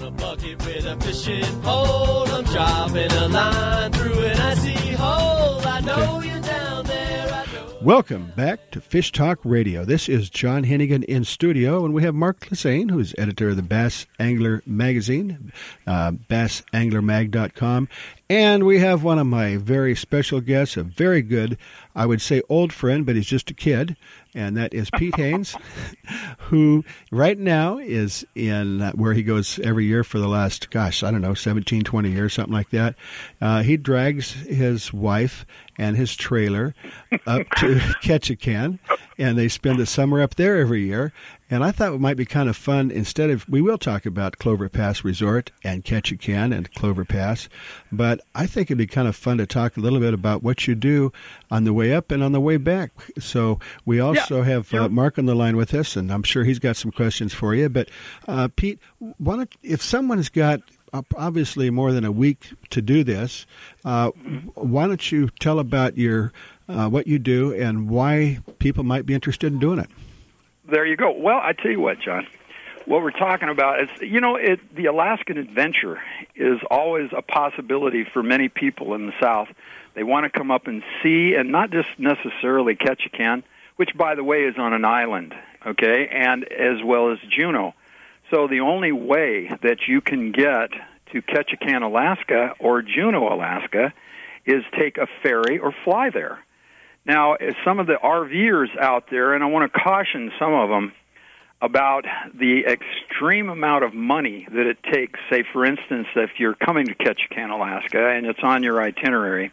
a bucket with a fishing pole. I'm dropping a line through an icy hole. I know you're down there. I know. Welcome back to Fish Talk Radio. This is John Hennigan in studio, and we have Mark Lesane, who's editor of the Bass Angler Magazine, bassanglermag.com. And we have one of my very special guests, a very good, I would say old friend, but he's just a kid, and that is Pete Haynes, who right now is in where he goes every year for the last, 17, 20 years, something like that. He drags his wife and his trailer up to Ketchikan, and they spend the summer up there every year. And I thought it might be kind of fun, we will talk about Clover Pass Resort and Ketchikan and Clover Pass, but I think it'd be kind of fun to talk a little bit about what you do on the way up and on the way back. So we also have Mark on the line with us, and I'm sure he's got some questions for you. But Pete, if someone's got obviously more than a week to do this, why don't you tell about your what you do and why people might be interested in doing it? There you go. Well, I tell you what, John, what we're talking about is, the Alaskan adventure is always a possibility for many people in the South. They want to come up and see, and not just necessarily Ketchikan, which, by the way, is on an island, okay, and as well as Juneau. So the only way that you can get to Ketchikan, Alaska, or Juneau, Alaska, is take a ferry or fly there. Now, some of the RVers out there, and I want to caution some of them about the extreme amount of money that it takes. Say, for instance, if you're coming to Ketchikan, Alaska, and it's on your itinerary,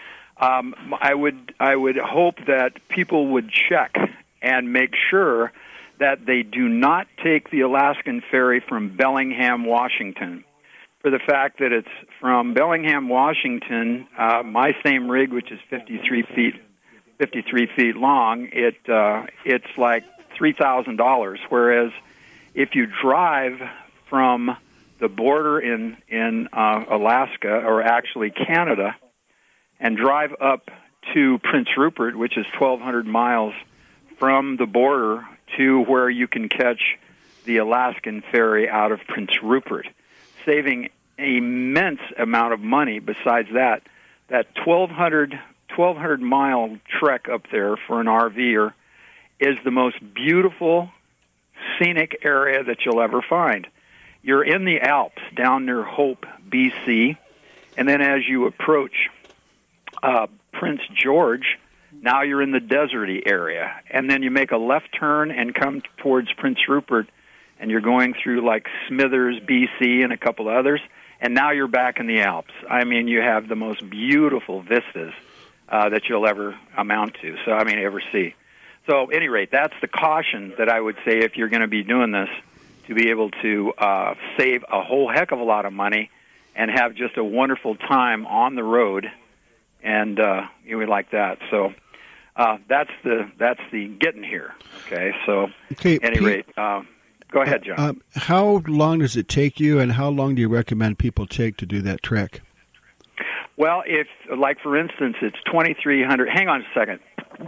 I would hope that people would check and make sure that they do not take the Alaskan ferry from Bellingham, Washington, for the fact that it's from Bellingham, Washington, my same rig, which is 53 feet long, it's like $3,000. Whereas if you drive from the border in Alaska, or actually Canada, and drive up to Prince Rupert, which is 1,200 miles from the border to where you can catch the Alaskan ferry out of Prince Rupert, saving an immense amount of money. Besides that 1,200-mile trek up there for an RVer is the most beautiful, scenic area that you'll ever find. You're in the Alps down near Hope, BC, and then as you approach Prince George, now you're in the deserty area, and then you make a left turn and come towards Prince Rupert, and you're going through like Smithers, BC, and a couple others, and now you're back in the Alps. I mean, you have the most beautiful vistas that you'll ever ever see. So, at any rate, that's the caution that I would say if you're going to be doing this, to be able to save a whole heck of a lot of money and have just a wonderful time on the road, and you would like that. So that's the getting here. Okay. So, at any rate, go ahead, John. How long does it take you, and how long do you recommend people take to do that trek? Well, if, like, for instance, it's 2,300. Hang on a second.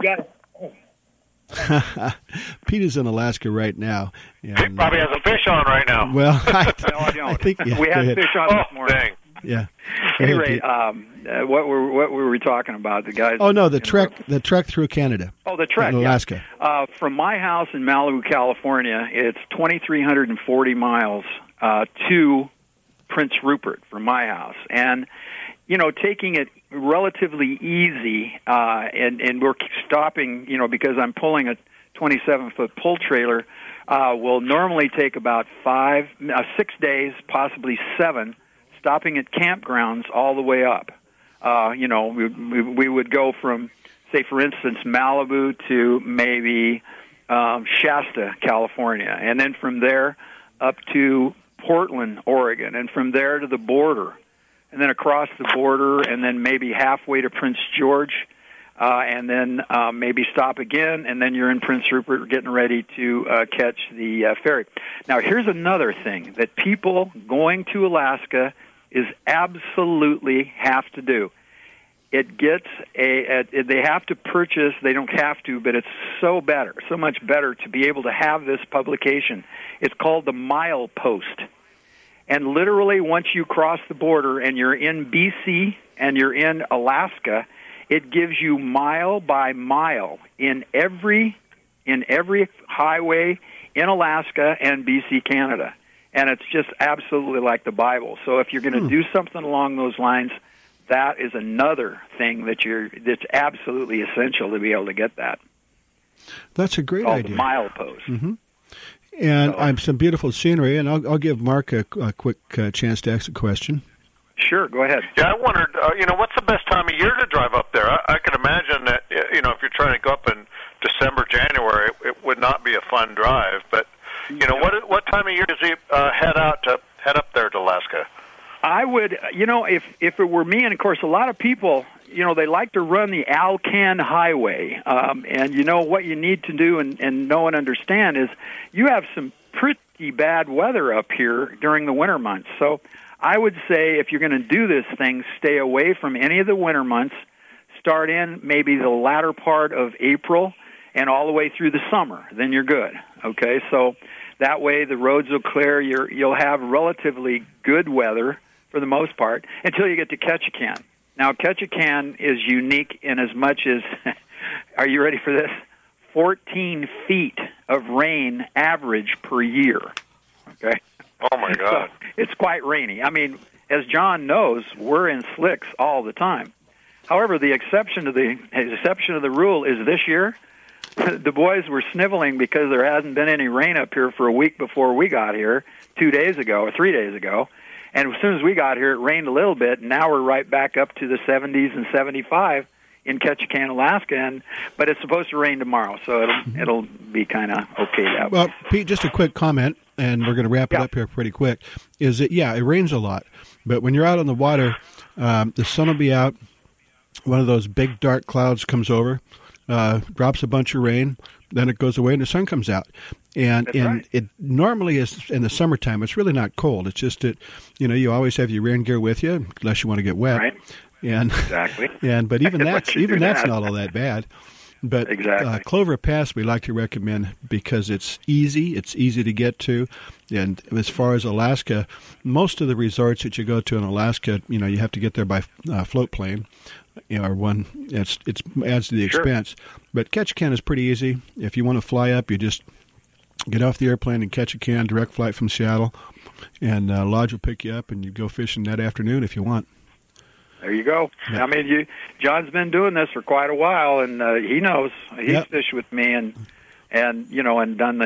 Pete is in Alaska right now. He probably has a fish on right now. Well, no, I don't. I think, we had fish on this morning. Dang. Yeah. At any rate, what were we talking about? The guys. Oh no, the trek through Canada. Oh, the trek, in Alaska. Yeah. From my house in Malibu, California, it's 2,340 miles to Prince Rupert from my house, and taking it relatively easy, and we're stopping, because I'm pulling a 27-foot pull trailer, will normally take about 6 days, possibly 7. Stopping at campgrounds all the way up. We would go from, say, for instance, Malibu to maybe Shasta, California, and then from there up to Portland, Oregon, and from there to the border, and then across the border, and then maybe halfway to Prince George, and then maybe stop again, and then you're in Prince Rupert getting ready to catch the ferry. Now, here's another thing that people going to Alaska is absolutely have to do. It gets they have to purchase, they don't have to, but it's so much better to be able to have this publication. It's called the Milepost. And literally, once you cross the border and you're in BC and you're in Alaska, it gives you mile by mile in every highway in Alaska and BC, Canada. And it's just absolutely like the Bible. So if you're going to do something along those lines, that is another thing that's absolutely essential to be able to get that. That's a great idea. idea. The milepost. Mm-hmm. And some beautiful scenery, and I'll give Mark a quick chance to ask a question. Sure, go ahead. Yeah, I wondered, what's the best time of year to drive up there? I can imagine that, if you're trying to go up in December, January, it would not be a fun drive. But, what time of year does he head up there to Alaska? I would, if it were me, and of course a lot of people, they like to run the Alcan Highway. And what you need to do and know and understand is you have some pretty bad weather up here during the winter months. So I would say if you're going to do this thing, stay away from any of the winter months. Start in maybe the latter part of April and all the way through the summer. Then you're good. Okay, so that way the roads will clear. You'll have relatively good weather for the most part until you get to Ketchikan. Now, Ketchikan is unique in as much as, are you ready for this? 14 feet of rain average per year. Okay. Oh my God! So it's quite rainy. I mean, as John knows, we're in slicks all the time. However, the exception to the rule is this year. The boys were sniveling because there hasn't been any rain up here for a week before we got here, 2 days ago or 3 days ago. And as soon as we got here, it rained a little bit, and now we're right back up to the 70s and 75 in Ketchikan, Alaska. But it's supposed to rain tomorrow, so it'll be kind of okay that way. Well, Pete, just a quick comment, and we're going to wrap it up here pretty quick, is that, it rains a lot. But when you're out on the water, the sun will be out, one of those big dark clouds comes over, drops a bunch of rain, then it goes away and the sun comes out. And it normally is in the summertime. It's really not cold. It's just that, you always have your rain gear with you unless you want to get wet. Right. And, exactly. But even that's not all that bad. But exactly. Clover Pass we like to recommend because it's easy to get to. And as far as Alaska, most of the resorts that you go to in Alaska, you have to get there by float plane. Or one, it adds to the expense. But Ketchikan is pretty easy. If you want to fly up, you just get off the airplane in Ketchikan, direct flight from Seattle, and Lodge will pick you up, and you go fishing that afternoon if you want. There you go. Yeah. I mean, John's been doing this for quite a while, and he knows. He's fished with me, and done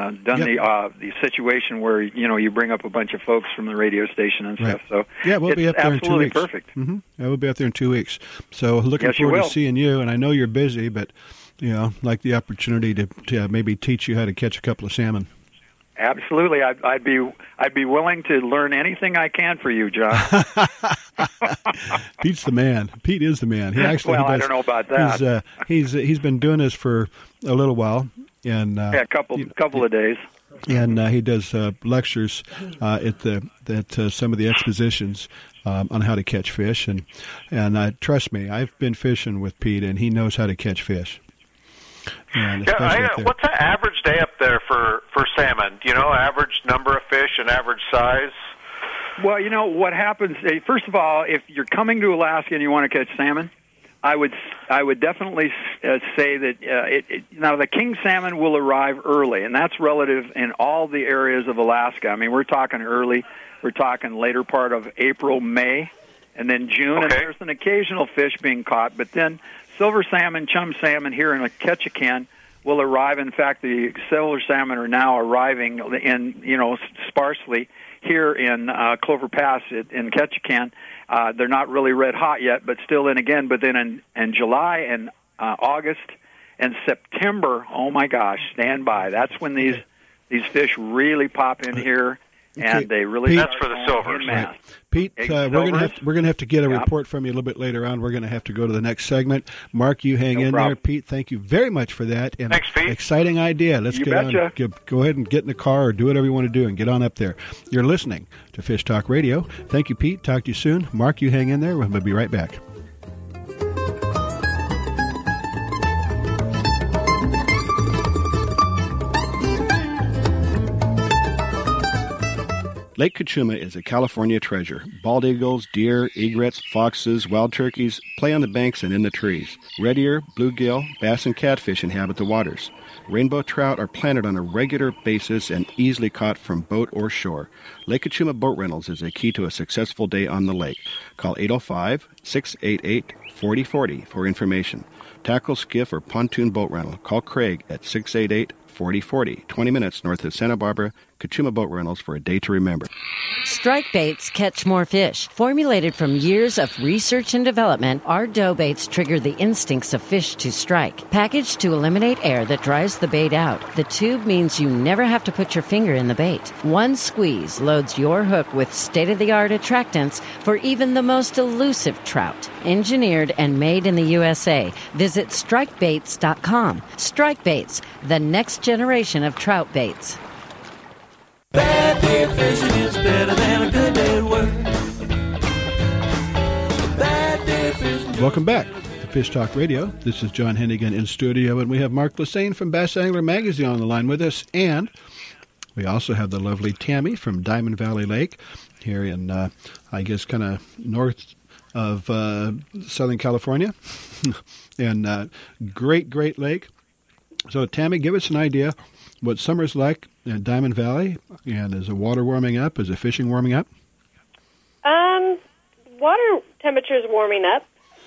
the situation where you bring up a bunch of folks from the radio station and stuff. So we'll be up there in 2 weeks. Absolutely perfect. Mm-hmm. We'll be up there in 2 weeks. So looking forward to seeing you. And I know you're busy, but like the opportunity to maybe teach you how to catch a couple of salmon. Absolutely, I'd be willing to learn anything I can for you, John. Pete's the man. Pete is the man. He actually. I don't know about that. He's been doing this for a little while, and a couple of days. And he does lectures at some of the expositions on how to catch fish, and trust me, I've been fishing with Pete, and he knows how to catch fish. What's the average day up there for salmon? Average number of fish and average size? Well, what happens, first of all, if you're coming to Alaska and you want to catch salmon, I would definitely say that now the king salmon will arrive early, and that's relative in all the areas of Alaska. I mean, we're talking early. We're talking later part of April, May, and then June, and there's an occasional fish being caught, but then silver salmon, chum salmon here in Ketchikan will arrive. In fact, the silver salmon are now arriving in, sparsely here in Clover Pass in Ketchikan. They're not really red hot yet, but still in again. But then in July and August and September, oh my gosh, stand by. That's when these fish really pop in here. And they really Pete, that's for the silvers. Right. Pete, we're gonna have to get a report from you a little bit later on. We're gonna have to go to the next segment. Mark, you hang in there. Pete, thank you very much for that. And thanks, Pete. Exciting idea. Let's go ahead and get in the car or do whatever you want to do and get on up there. You're listening to Fish Talk Radio. Thank you, Pete. Talk to you soon. Mark, you hang in there. We'll be right back. Lake Cachuma is a California treasure. Bald eagles, deer, egrets, foxes, wild turkeys play on the banks and in the trees. Red ear, bluegill, bass, and catfish inhabit the waters. Rainbow trout are planted on a regular basis and easily caught from boat or shore. Lake Cachuma Boat Rentals is a key to a successful day on the lake. Call 805-688-4040 for information. Tackle, skiff, or pontoon boat rental. Call Craig at 688-4040, 20 minutes north of Santa Barbara. Cachuma Boat Rentals for a day to remember. Strike baits catch more fish. Formulated from years of research and development, our dough baits trigger the instincts of fish to strike. Packaged to eliminate air that dries the bait out, the tube means you never have to put your finger in the bait. One squeeze loads your hook with state-of-the-art attractants for even the most elusive trout. Engineered and made in the USA. Visit strikebaits.com. Strike Baits, the next generation of trout baits. Bad day fishing is better than a good day at work. Bad day fishing. Welcome back to Fish Talk Radio. This is John Hennigan in studio, and we have Mark Lesane from Bass Angler Magazine on the line with us, and we also have the lovely Tammy from Diamond Valley Lake here in, I guess, kind of north of Southern California, and great lake. So, Tammy, give us an idea what summer's like in Diamond Valley, and is the water warming up? Is the fishing warming up? Water temperature is warming up.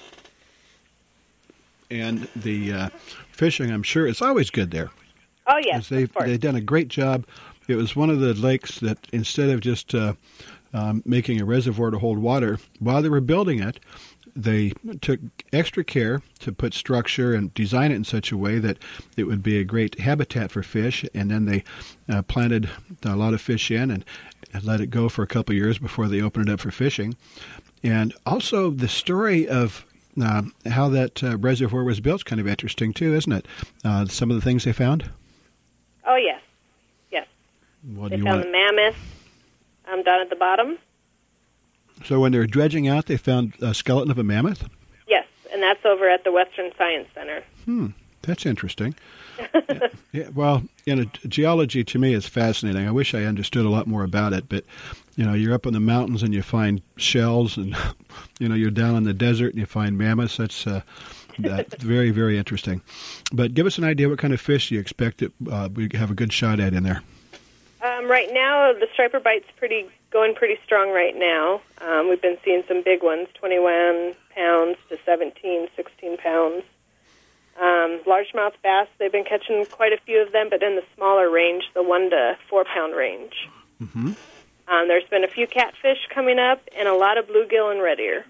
And the fishing, I'm sure, is always good there. Oh, yes, They've done a great job. It was one of the lakes that instead of just making a reservoir to hold water, while they were building it, they took extra care to put structure and design it in such a way that it would be a great habitat for fish, and then they planted a lot of fish in and let it go for a couple of years before they opened it up for fishing. And also the story of how that reservoir was built is kind of interesting too, isn't it? Some of the things they found? Oh, yes. They found the mammoth down at the bottom. So when they were dredging out, they found a skeleton of a mammoth? Yes, and that's over at the Western Science Center. That's interesting. Yeah, well, geology to me is fascinating. I wish I understood a lot more about it, but, you're up in the mountains and you find shells, and, you're down in the desert and you find mammoths. That's very, very interesting. But give us an idea what kind of fish you expect that we have a good shot at in there. Right now, the striper bite's going pretty strong right now. We've been seeing some big ones, 21 pounds to 17, 16 pounds. Largemouth bass, they've been catching quite a few of them, but in the smaller range, the 1 to 4 pound range. Mm-hmm. There's been a few catfish coming up and a lot of bluegill and red ear.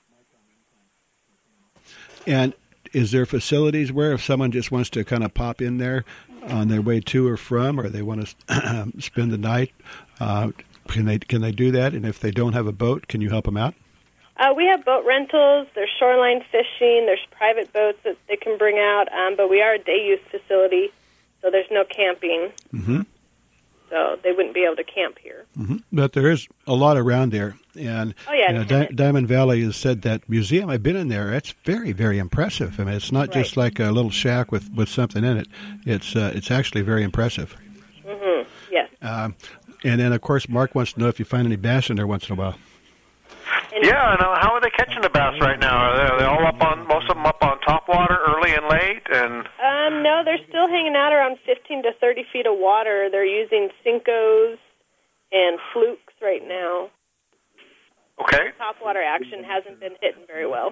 And is there facilities where if someone just wants to kind of pop in there on their way to or from, or they want to spend the night, can they do that? And if they don't have a boat, can you help them out? We have boat rentals. There's shoreline fishing. There's private boats that they can bring out. But we are a day-use facility, so there's no camping. Mm-hmm. So they wouldn't be able to camp here. Mm-hmm. But there is a lot around there. And Diamond Valley has said that museum, I've been in there, it's very, very impressive. I mean, it's not just like a little shack with something in it. It's actually very impressive. Mm-hmm. Yes. And then, of course, Mark wants to know if you find any bass in there once in a while. Yeah, and how are they catching the bass right now? Are they all most of them up on top water early and late? And no, they're still hanging out around 15 to 30 feet of water. They're using Cincos and flukes right now. Okay. Topwater action hasn't been hitting very well.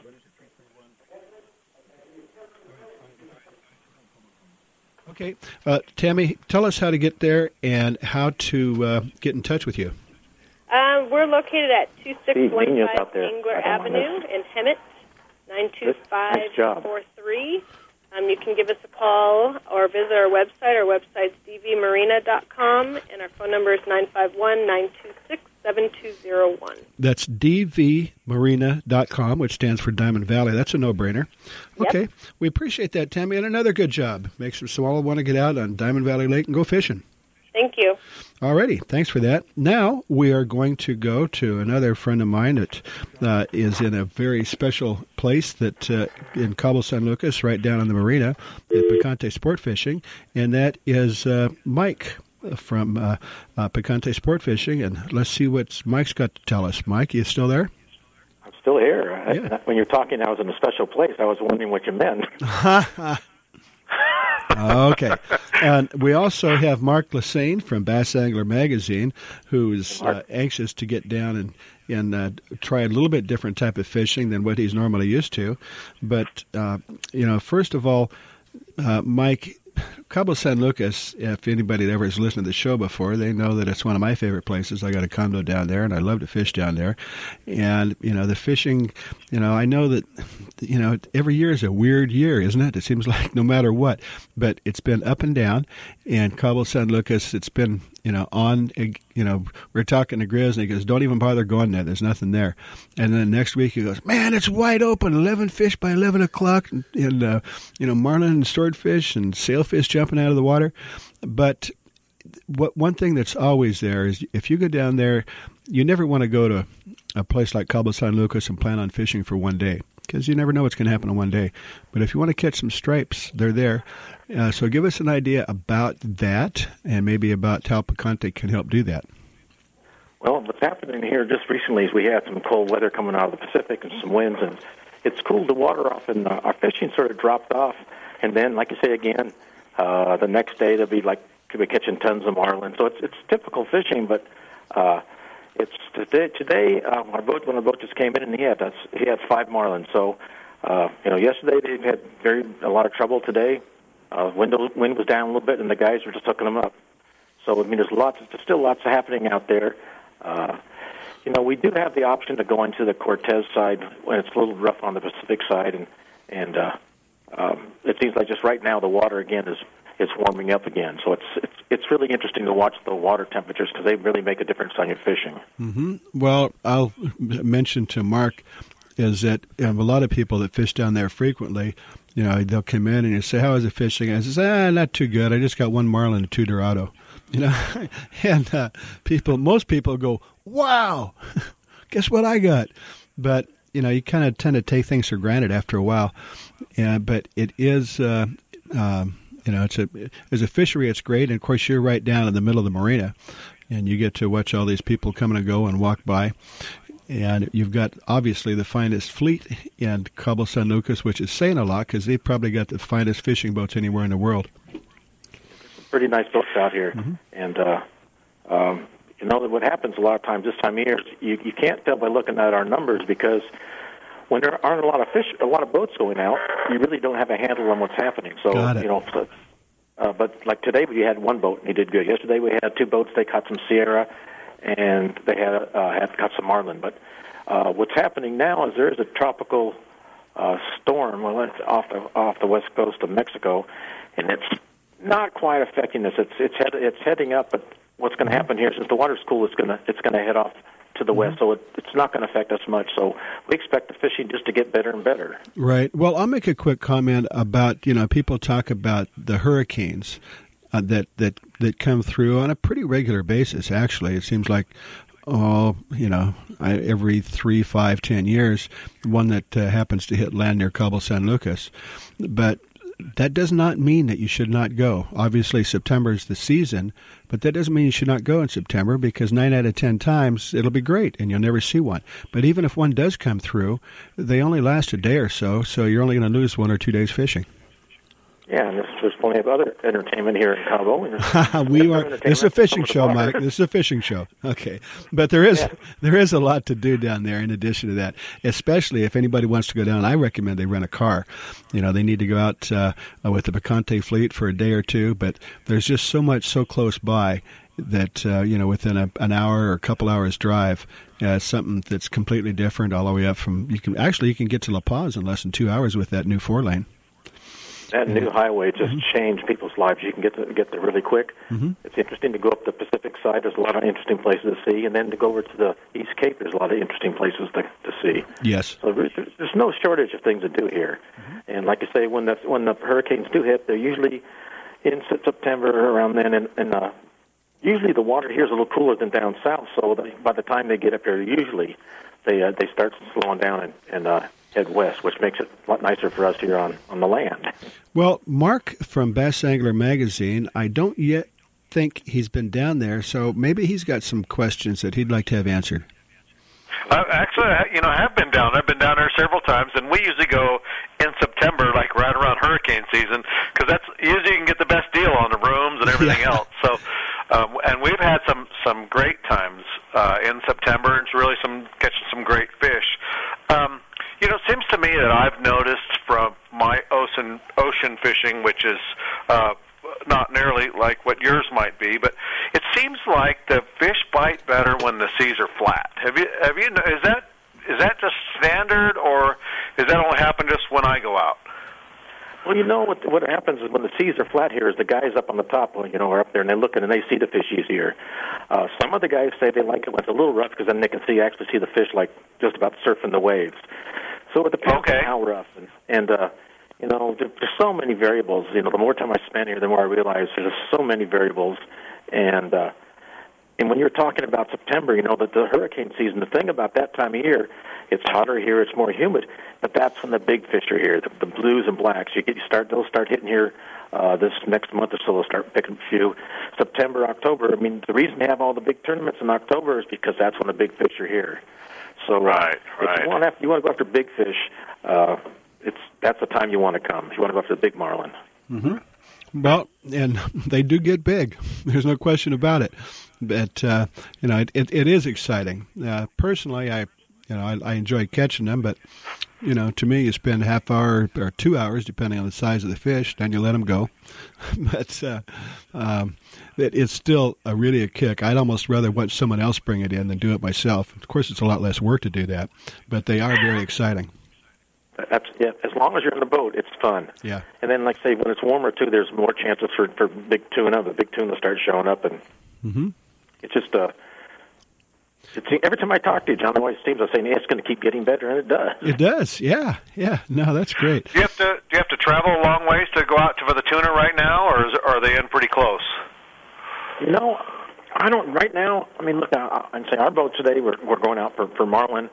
Okay. Tammy, tell us how to get there and how to get in touch with you. We're located at 2615 Angler Avenue in Hemet, 92543. You can give us a call or visit our website. Our website's dvmarina.com, and our phone number is 951-926-7201. That's dvmarina.com, which stands for Diamond Valley. That's a no-brainer. Okay. Yep. We appreciate that, Tammy, and another good job. Makes us all want to get out on Diamond Valley Lake and go fishing. Thank you. All righty. Thanks for that. Now we are going to go to another friend of mine that is in a very special place that in Cabo San Lucas, right down on the marina at Picante Sport Fishing, and that is Mike from Picante Sport Fishing, and let's see what Mike's got to tell us. Mike, you still there? I'm still here. Yeah. When you're talking, I was in a special place. I was wondering what you meant. Okay. And we also have Mark Lassane from Bass Angler Magazine, who is anxious to get down and try a little bit different type of fishing than what he's normally used to. But, first of all, Mike, Cabo San Lucas, if anybody ever has listened to the show before, they know that it's one of my favorite places. I got a condo down there, and I love to fish down there. And, the fishing, I know that, every year is a weird year, isn't it? It seems like no matter what. But it's been up and down. And Cabo San Lucas, it's been, we're talking to Grizz, and he goes, don't even bother going there. There's nothing there. And then next week he goes, man, it's wide open, 11 fish by 11 o'clock, and marlin and swordfish and sailfish jumping out of the water. But one thing that's always there is if you go down there, you never want to go to a place like Cabo San Lucas and plan on fishing for one day, because you never know what's going to happen in one day. But if you want to catch some stripes, they're there. So give us an idea about that, and maybe about how Picante can help do that. Well, what's happening here just recently is we had some cold weather coming out of the Pacific and some winds, and it's cooled the water off, and our fishing sort of dropped off. And then, like you say again, the next day they'll be catching tons of marlin. So it's typical fishing, but it's today. Our boat just came in, and he had 5 marlin. So yesterday they had a lot of trouble. Today, wind was down a little bit, and the guys were just hooking them up. So there's still lots happening out there. We do have the option to go into the Cortez side when it's a little rough on the Pacific side, and it seems like just right now the water again is warming up again. So it's really interesting to watch the water temperatures, because they really make a difference on your fishing. Mm-hmm. Well, I'll mention to Mark is that a lot of people that fish down there frequently, they'll come in and you say, how is it fishing? And I say, not too good. I just got 1 marlin and 2 Dorado. And most people go, wow, guess what I got? But, you kind of tend to take things for granted after a while. But it is, as a fishery, it's great. And, of course, you're right down in the middle of the marina, and you get to watch all these people come and go and walk by. And you've got, obviously, the finest fleet in Cabo San Lucas, which is saying a lot, because they've probably got the finest fishing boats anywhere in the world. Pretty nice boats out here. Mm-hmm. And, what happens a lot of times this time of year is you can't tell by looking at our numbers, because when there aren't a lot of boats going out, you really don't have a handle on what's happening. So, Got it. But like today we had 1 boat, and he did good. Yesterday we had 2 boats. They caught some Sierra, and they had caught some marlin. But what's happening now is there is a tropical storm off the west coast of Mexico, and it's not quite affecting us. It's heading up, but what's going to happen here, since the water's cool, it's going to head off to the west, so it's not going to affect us much. So we expect the fishing just to get better and better. Right. Well, I'll make a quick comment about, people talk about the hurricanes that come through on a pretty regular basis, actually. It seems like, every 3, 5, 10 years, one that happens to hit land near Cabo San Lucas. But that does not mean that you should not go. Obviously, September is the season, but that doesn't mean you should not go in September, because 9 out of 10 times it'll be great and you'll never see one. But even if one does come through, they only last a day or so you're only going to lose 1 or 2 days fishing. Yeah, and there's plenty of other entertainment here in Cabo. This is a fishing show, Mike. This is a fishing show. Okay. But there is a lot to do down there in addition to that, especially if anybody wants to go down. I recommend they rent a car. They need to go out with the Picante fleet for a day or 2, but there's just so much so close by that, within an hour or a couple hours drive, something that's completely different all the way up from, you can get to La Paz in less than 2 hours with that new 4-lane. That new highway just changed people's lives. You can get there really quick. Mm-hmm. It's interesting to go up the Pacific side. There's a lot of interesting places to see. And then to go over to the East Cape, there's a lot of interesting places to see. Yes. So there's no shortage of things to do here. Mm-hmm. And like I say, when the hurricanes do hit, they're usually in September around then. And usually the water here is a little cooler than down south. So by the time they get up here, usually they start slowing down and head west, which makes it a lot nicer for us here on the land. Well, Mark from Bass Angler Magazine, I don't yet think he's been down there, so maybe he's got some questions that he'd like to have answered. Actually, I have been down. I've been down there several times, and we usually go in September, like right around hurricane season, because that's usually you can get the best deal on the rooms and everything else. So, and we've had some great times in September. It's really catching some great fish. It seems to me that I've noticed from my ocean fishing, which is not nearly like what yours might be, but it seems like the fish bite better when the seas are flat. Is that just standard, or does that only happen just when I go out? Well, what happens is when the seas are flat here is the guys up on the top, are up there and they look and they see the fish easier. Some of the guys say they like it when it's a little rough because then they can actually see the fish like just about surfing the waves. So it depends on how rough. And there's so many variables. The more time I spend here, the more I realize there's so many variables. And when you're talking about September, the hurricane season, the thing about that time of year, it's hotter here, it's more humid, but that's when the big fish are here, the blues and blacks. They'll start hitting here this next month or so. They'll start picking a few. September, October. I mean, the reason they have all the big tournaments in October is because that's when the big fish are here. So right. If you want to go after big fish, that's the time you want to come. If you want to go after the big marlin. Mm-hmm. Well, and they do get big. There's no question about it. But it is exciting. Personally, I enjoy catching them, but to me, you spend half hour or 2 hours, depending on the size of the fish, then you let them go. But it's still really a kick. I'd almost rather watch someone else bring it in than do it myself. Of course, it's a lot less work to do that, but they are very exciting. As long as you're in the boat, it's fun. Yeah. And then, like say, when it's warmer too, there's more chances for big tuna. The big tuna start showing up, and it's just every time I talk to you, John, it always seems I'm saying it's going to keep getting better, and it does. It does. Yeah. No, that's great. Do you have to travel a long ways to go out for the tuna right now, or are they in pretty close? I don't right now. I mean, look, I'd say our boat today we're going out for marlin.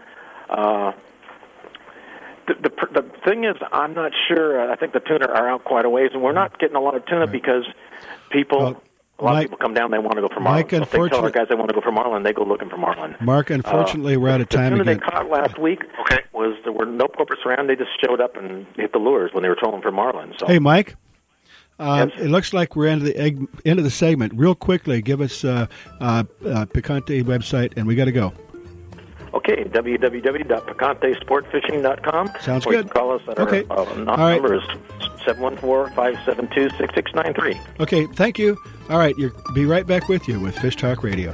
The thing is, I'm not sure. I think the tuna are out quite a ways, and we're not getting a lot of tuna because people. A lot of people come down, they want to go for marlin. Mike, so if they tell our guys they want to go for marlin, they go looking for marlin. Mark, unfortunately, we're out of time again. The again. tuna they caught last week was there were no corporates around. They just showed up and hit the lures when they were trolling for marlin. So. Hey, Mike. Yes. It looks like we're end of the segment. Real quickly, give us Picante website, and we got to go. Okay, www.picantesportfishing.com. Sounds or good. You can call us at okay. our number is 714-572-6693. Okay, thank you. All right, be right back with you with Fish Talk Radio.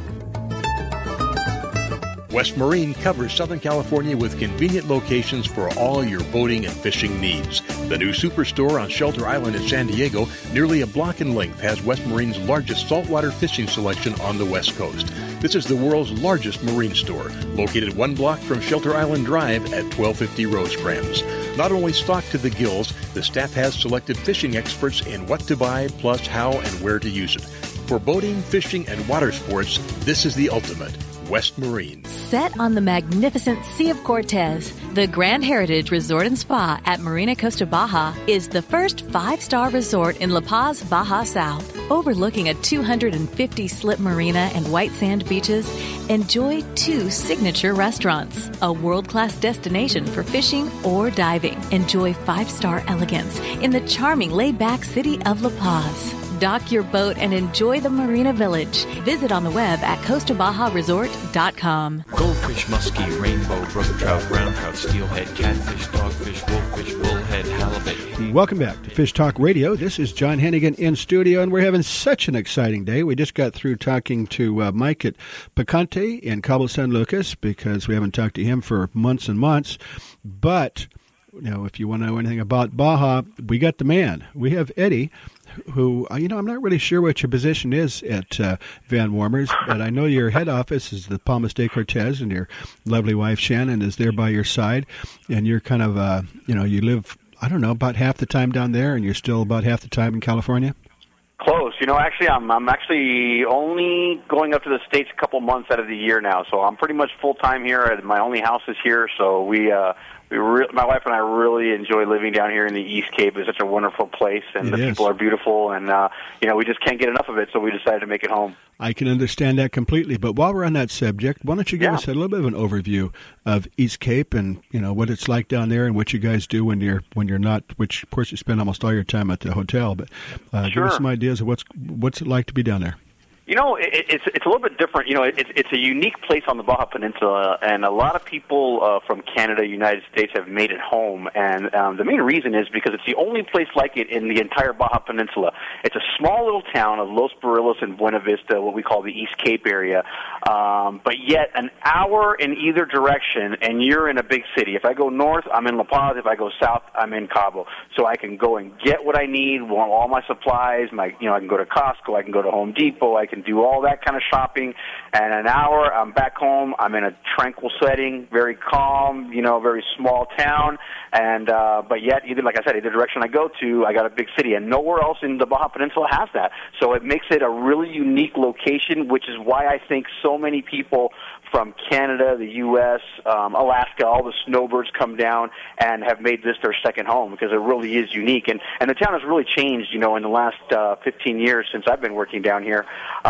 West Marine covers Southern California with convenient locations for all your boating and fishing needs. The new superstore on Shelter Island in San Diego, nearly a block in length, has West Marine's largest saltwater fishing selection on the West Coast. This is the world's largest marine store, located 1 block from Shelter Island Drive at 1250 Rosecrans. Not only stocked to the gills, the staff has selected fishing experts in what to buy, plus how and where to use it. For boating, fishing, and water sports, this is the ultimate. West Marine. Set on the magnificent Sea of Cortez, the Grand Heritage Resort and Spa at Marina Costa Baja is the first 5-star resort in La Paz, Baja South. Overlooking a 250-slip marina and white sand beaches, enjoy 2 signature restaurants, a world-class destination for fishing or diving. Enjoy 5-star elegance in the charming laid-back city of La Paz. Dock your boat and enjoy the Marina Village. Visit on the web at CostaBajaResort.com. Goldfish, muskie, rainbow, brook trout, brown trout, steelhead, catfish, dogfish, wolffish, bullhead, halibut. Welcome back to Fish Talk Radio. This is John Hennigan in studio, and we're having such an exciting day. We just got through talking to Mike at Picante in Cabo San Lucas because we haven't talked to him for months and months. But, if you want to know anything about Baja, we got the man. We have Eddie, who, I'm not really sure what your position is at Van Warmers, but I know your head office is the Palmas de Cortez, and your lovely wife, Shannon, is there by your side, and you're kind of, you live, about half the time down there, and you're still about half the time in California? Close. Actually, I'm actually only going up to the States a couple months out of the year now, so I'm pretty much full-time here. My only house is here, so we my wife and I really enjoy living down here in the East Cape. It's such a wonderful place, and the people are beautiful, and we just can't get enough of it, so we decided to make it home. I can understand that completely. But while we're on that subject, why don't you give us a little bit of an overview of East Cape and what it's like down there and what you guys do when you're not, which of course you spend almost all your time at the hotel. But give us some ideas of what's it like to be down there. It's a little bit different. It's a unique place on the Baja Peninsula, and a lot of people from Canada, United States have made it home. And the main reason is because it's the only place like it in the entire Baja Peninsula. It's a small little town of Los Barrilos and Buena Vista, what we call the East Cape area, but yet an hour in either direction, and you're in a big city. If I go north, I'm in La Paz. If I go south, I'm in Cabo. So I can go and get what I need, all my supplies. I can go to Costco. I can go to Home Depot. I can do all that kind of shopping, and in an hour I'm back home. I'm in a tranquil setting, very calm, very small town, and but yet either direction I go to, I got a big city, and nowhere else in the Baja Peninsula has that. So it makes it a really unique location, which is why I think so many people from Canada, the U.S., Alaska, all the snowbirds come down and have made this their second home, because it really is unique. And the town has really changed, in the last 15 years since I've been working down here.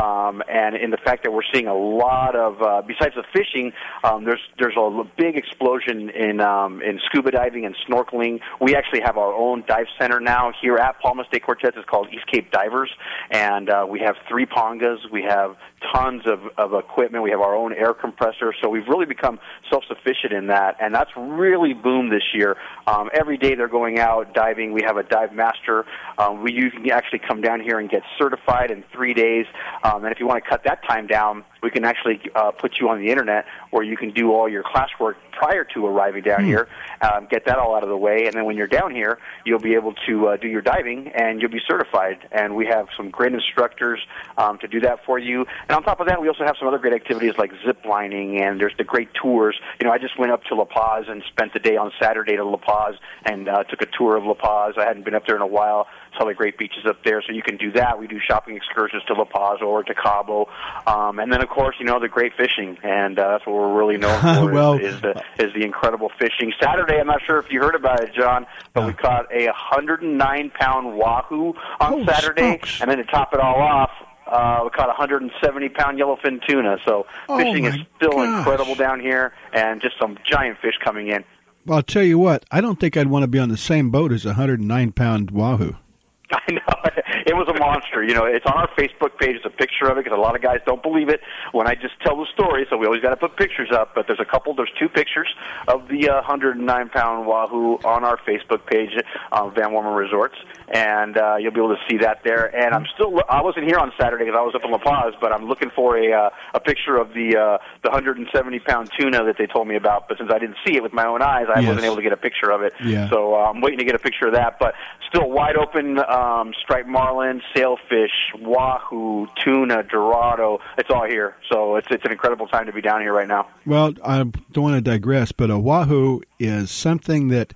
And in the fact that we're seeing a lot of, besides the fishing, there's a big explosion in scuba diving and snorkeling. We actually have our own dive center now here at Palmas de Cortez. It's called East Cape Divers, and we have 3 pongas. We have tons of equipment. We have our own air compressor, so we've really become self-sufficient in that, and that's really boomed this year. Every day they're going out diving. We have a dive master. You can actually come down here and get certified in 3 days, and if you want to cut that time down, we can actually put you on the internet where you can do all your classwork prior to arriving down here, get that all out of the way, and then when you're down here, you'll be able to do your diving, and you'll be certified. And we have some great instructors to do that for you. And on top of that, we also have some other great activities like zip lining, and there's the great tours. I just went up to La Paz and spent the day on Saturday to La Paz and took a tour of La Paz. I hadn't been up there in a while. Saw the great beaches up there, so you can do that. We do shopping excursions to La Paz or to Cabo, and then of course, the great fishing, and that's what we're really known for. is the incredible fishing. Saturday, I'm not sure if you heard about it, John, but we caught a 109-pound wahoo on Saturday, and then to top it all off, we caught a 170-pound yellowfin tuna. So fishing is still incredible down here, and just some giant fish coming in. Well, I'll tell you what, I don't think I'd want to be on the same boat as a 109-pound wahoo. I know. It was a monster. It's on our Facebook page. It's a picture of it, because a lot of guys don't believe it when I just tell the story, so we always got to put pictures up. But there's 2 pictures of the 109-pound wahoo on our Facebook page, Van Wormer Resorts, and you'll be able to see that there. And I wasn't here on Saturday because I was up in La Paz, but I'm looking for a picture of the 170-pound tuna that they told me about. But since I didn't see it with my own eyes, I wasn't able to get a picture of it. Yeah. So I'm waiting to get a picture of that. But still wide open striped marlin, sailfish, wahoo, tuna, dorado. It's all here. So it's an incredible time to be down here right now. Well, I don't want to digress, but a wahoo is something that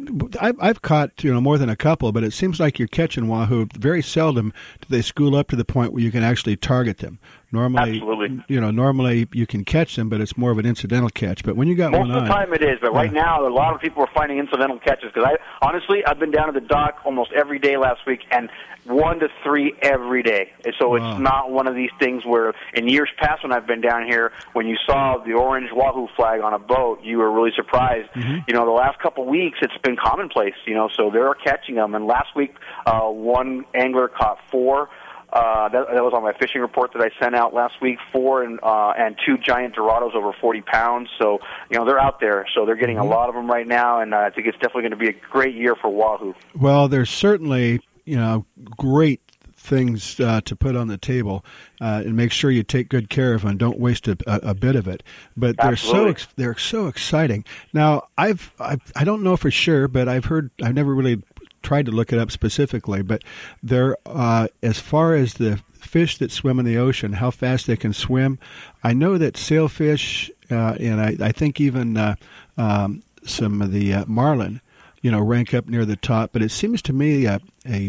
I've caught, more than a couple, but it seems like you're catching wahoo. Very seldom do they school up to the point where you can actually target them. Normally, normally you can catch them, but it's more of an incidental catch. But when you got most of the time it is, but right now a lot of people are finding incidental catches. Because I've been down to the dock almost every day last week, and 1 to 3 every day. And so it's not one of these things where in years past when I've been down here, when you saw the orange wahoo flag on a boat, you were really surprised. Mm-hmm. The last couple of weeks it's been commonplace. So they're catching them. And last week, one angler caught 4. That was on my fishing report that I sent out last week. 4 and 2 giant Dorados over 40 pounds. So they're out there. So they're getting a lot of them right now, and I think it's definitely going to be a great year for wahoo. Well, there's certainly great things to put on the table, and make sure you take good care of them. Don't waste a bit of it. But they're so exciting. Now I don't know for sure, but I've never really tried to look it up specifically, but they're as far as the fish that swim in the ocean, how fast they can swim. I know that sailfish and I think even some of the marlin rank up near the top. But it seems to me a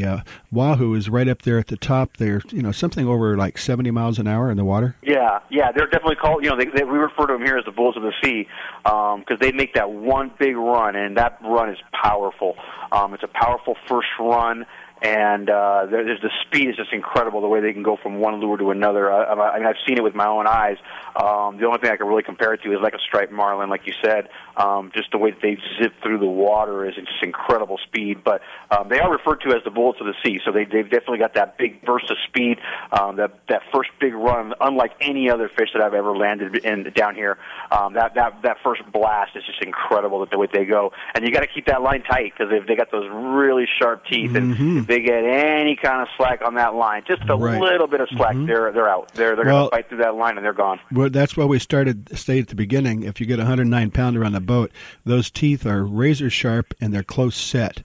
wahoo is right up there at the top. They're something over like 70 miles an hour in the water. Yeah, they're definitely called. We refer to them here as the bulls of the sea because they make that one big run, and that run is powerful. It's a powerful first run. And there's the speed is just incredible, the way they can go from one lure to another. I mean, I've seen it with my own eyes. The only thing I can really compare it to is like a striped marlin, like you said. Just the way that they zip through the water is just incredible speed. But they are referred to as the bullets of the sea, so they've definitely got that big burst of speed, that first big run, unlike any other fish that I've ever landed in down here. That first blast is just incredible, the way they go. And you got to keep that line tight because they got those really sharp teeth, and if they get any kind of slack on that line, just a little bit of slack, they're out. They're going to fight through that line, and they're gone. Well, that's why we stayed at the beginning. If you get a 109-pounder on the boat, those teeth are razor sharp and they're close set.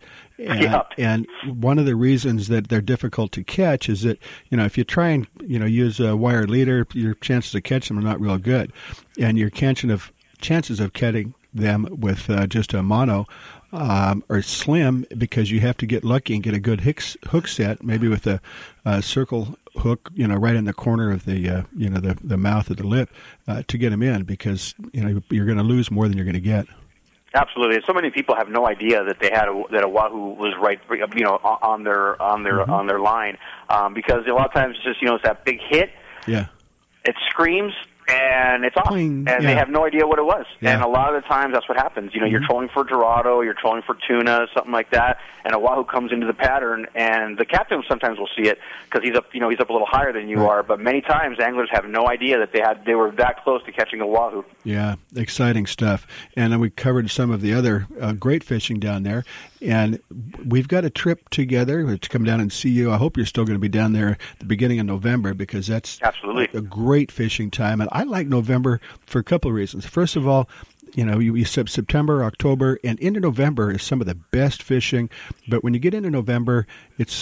And one of the reasons that they're difficult to catch is that, if you try and, use a wire leader, your chances of catching them are not real good. And your chances of catching them with just a mono are slim because you have to get lucky and get a good hook set, maybe with a circle hook, right in the corner of the the mouth of the lip to get them in, because you're going to lose more than you're going to get. Absolutely, and so many people have no idea that they had that a wahoo was right, on their line, because a lot of times it's just it's that big hit. Yeah, it screams. And it's off, Pling. And they have no idea what it was. Yeah. And a lot of the times that's what happens. You're trolling for Dorado, you're trolling for tuna, something like that, and a wahoo comes into the pattern, and the captain sometimes will see it because he's up a little higher than you are. But many times anglers have no idea that they were that close to catching a wahoo. Yeah, exciting stuff. And then we covered some of the other great fishing down there. And we've got a trip together to come down and see you. I hope you're still going to be down there at the beginning of November, because that's absolutely a great fishing time. And I like November for a couple of reasons. First of all, you said September, October, and into November is some of the best fishing. But when you get into November, it's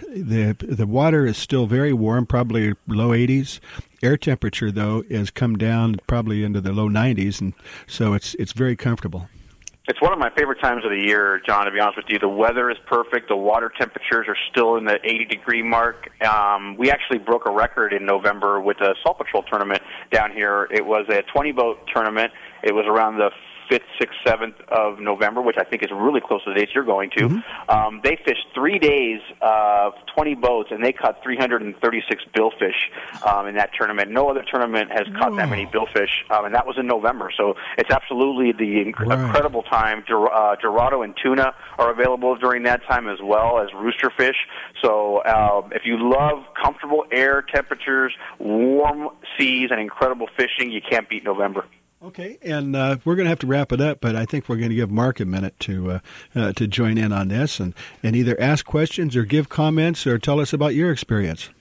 the water is still very warm, probably low 80s. Air temperature, though, has come down probably into the low 90s, and so it's very comfortable. It's one of my favorite times of the year, John, to be honest with you. The weather is perfect. The water temperatures are still in the 80-degree mark. We actually broke a record in November with a Salt Patrol tournament down here. It was a 20-boat tournament. It was around the 5th, 6th, 7th of November, which I think is really close to the dates you're going to. Mm-hmm. They fished 3 days of 20 boats, and they caught 336 billfish in that tournament. No other tournament has caught that many billfish, and that was in November. So it's absolutely the incredible time. Dorado and tuna are available during that time, as well as roosterfish. So if you love comfortable air temperatures, warm seas, and incredible fishing, you can't beat November. Okay, and we're going to have to wrap it up, but I think we're going to give Mark a minute to join in on this and either ask questions or give comments or tell us about your experience.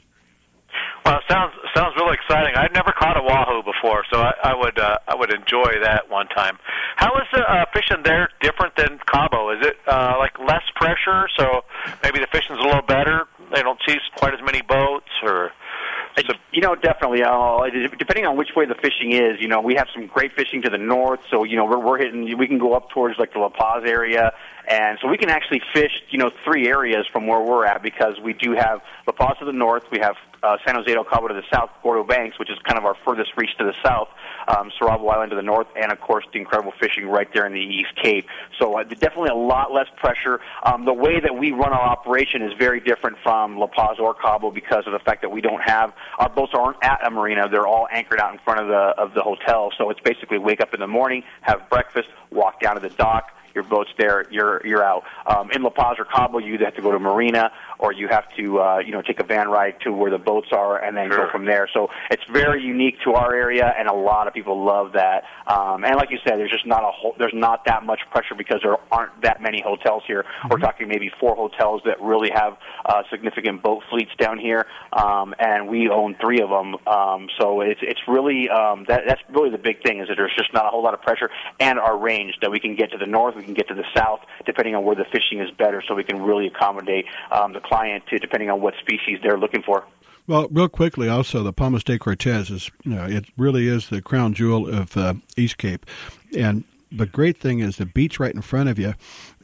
Well, it sounds really exciting. I'd never caught a wahoo before, so I would enjoy that one time. How is the fishing there different than Cabo? Is it like less pressure, so maybe the fishing's a little better? They don't see quite as many boats, or? Definitely. Depending on which way the fishing is, we have some great fishing to the north, so, we're hitting, we can go up towards, like, the La Paz area, and so we can actually fish, 3 areas from where we're at, because we do have La Paz to the north, we have San Jose del Cabo to the south, Gordo Banks, which is kind of our furthest reach to the south, Sarabo Island to the north, and, of course, the incredible fishing right there in the East Cape. So definitely a lot less pressure. The way that we run our operation is very different from La Paz or Cabo because of the fact that we don't have, our boats aren't at a marina. They're all anchored out in front of the hotel. So it's basically wake up in the morning, have breakfast, walk down to the dock, your boat's there, you're out. In La Paz or Cabo, you either have to go to a marina or you have to take a van ride to where the boats are and then go from there. So it's very unique to our area, and a lot of people love that. And like you said, there's not that much pressure because there aren't that many hotels here. Mm-hmm. We're talking maybe 4 hotels that really have significant boat fleets down here, and we own 3 of them. So it's really that's really the big thing, is that there's just not a whole lot of pressure, and our range that we can get to the north, we can get to the south, depending on where the fishing is better, so we can really accommodate the client to depending on what species they're looking for. Well, real quickly, also, the Palmas de Cortez is, it really is the crown jewel of East Cape. And the great thing is the beach right in front of you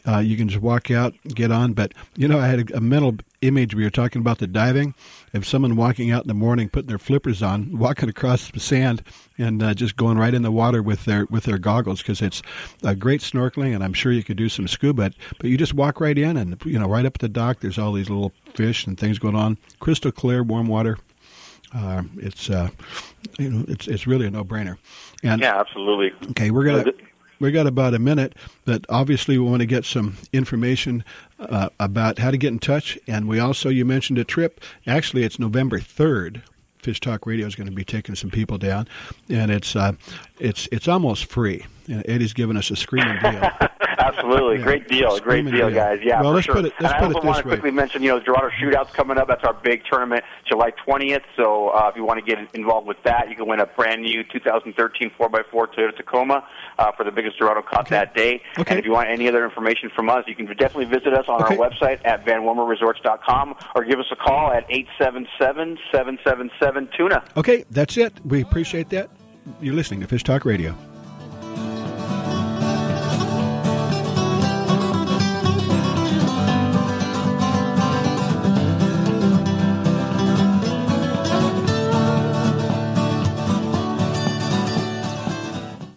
You can just walk out, get on. But, I had a mental image. We were talking about the diving. If someone walking out in the morning, putting their flippers on, walking across the sand, and just going right in the water with their goggles, because it's great snorkeling, and I'm sure you could do some scuba. But you just walk right in, and right up at the dock, there's all these little fish and things going on. Crystal clear, warm water. It's really a no-brainer. And yeah, absolutely. Okay, we got about a minute, but obviously we want to get some information about how to get in touch. And we also, you mentioned a trip. Actually, it's November 3rd. Fish Talk Radio is going to be taking some people down, and it's almost free. And Eddie's given us a screaming deal. Absolutely, great deal, guys. Yeah, well, for let's sure. put it this way. I also want to quickly mention, Dorado Shootout's coming up. That's our big tournament, July 20th. So if you want to get involved with that, you can win a brand new 2013 4x4 Toyota Tacoma for the biggest Dorado caught that day. Okay. And if you want any other information from us, you can definitely visit us on our website at VanWilmerResorts.com or give us a call at 877-777-TUNA. Okay, that's it. We appreciate that. You're listening to Fish Talk Radio.